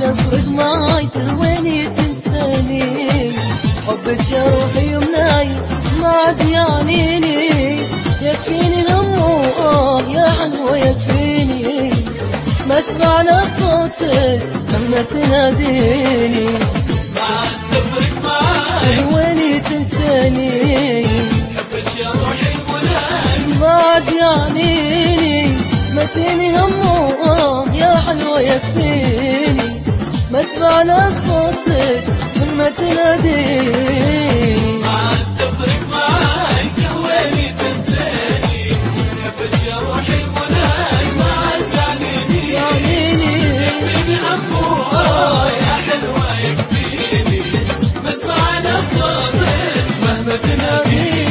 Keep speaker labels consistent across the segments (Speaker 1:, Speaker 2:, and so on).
Speaker 1: تفرق معاي تهويني تنساني، حبك جروحي يمناي ما عاد يعنيني، يكفيني هم يا حلوة يكفيني، ما اسمعنا صوتك لما تناديني،
Speaker 2: ما عاد تفرق معاي
Speaker 1: تهويني تنساني،
Speaker 2: حبك جروحي يمناي
Speaker 1: ما عاد يعنيني، ما تفيني هم يا حلوة يكفيني، ما اسمعنا صوتك لما تناديني،
Speaker 2: ما عاد تفرق معاي تهويني تنساني، حبك جروحي يمناي ما عاد يعنيني، يكفيني همه يا حلوة يكفيني، ما اسمعنا صوتك مهما تناديني.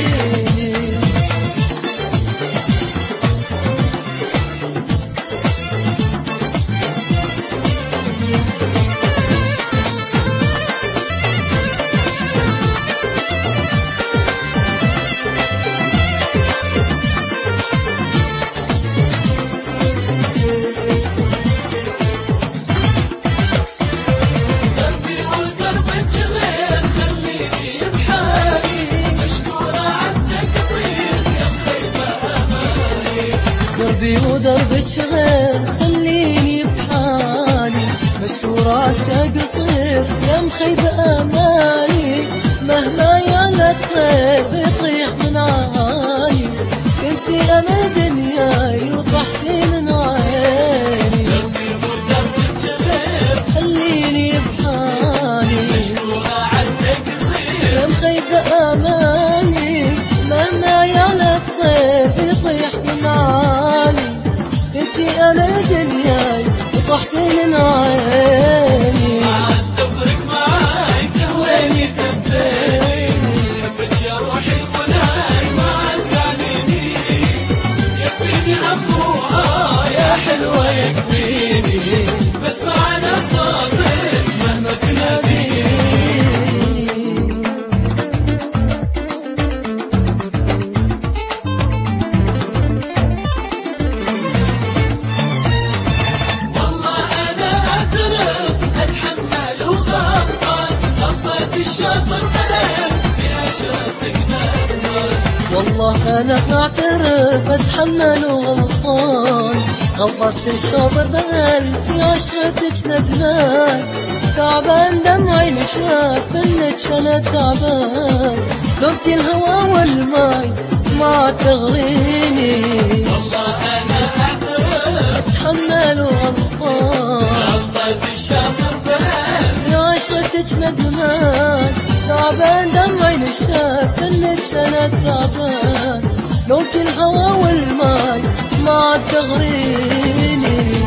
Speaker 1: دربي ودربك غير خليني بحالي، مشكورة تقصير يا مخيبة آمالي، مهما يعلق خير بيطيح من عالي، كنتي أمل دنياي وطحتي من عيني،
Speaker 2: دربي ودربك غير
Speaker 1: خليني بحالي،
Speaker 2: مشكورة تقصير
Speaker 1: يا مخيبة آمالي، مهما يعلق خير بيطيح من عالي، كنتي أمل دنياي وطحتي من عيني،
Speaker 2: ما عاد تفرق معاي تهويني تنساني، حبك جروحي يمناي ما عاد يعنيني، يكفيني همه يا حلوة يكفيني، بسمع أنا صوتك مهما تناديني.
Speaker 1: والله أنا أعترف أتحمل وغلطان، غلطت الشاطر بغل في عشرتك ندمان، تعبان دمعي نشاف منك أنا تعبان، لومتي الهوى والماي ما تغريني،
Speaker 2: والله أنا أعترف
Speaker 1: أتحمل وغلطان،
Speaker 2: غلطت الشاطر بغل
Speaker 1: في عشرتك ندمان، تعبان دمعي نشاف منك أنا تعبان، لومتي الهوى والماي ما تغريني.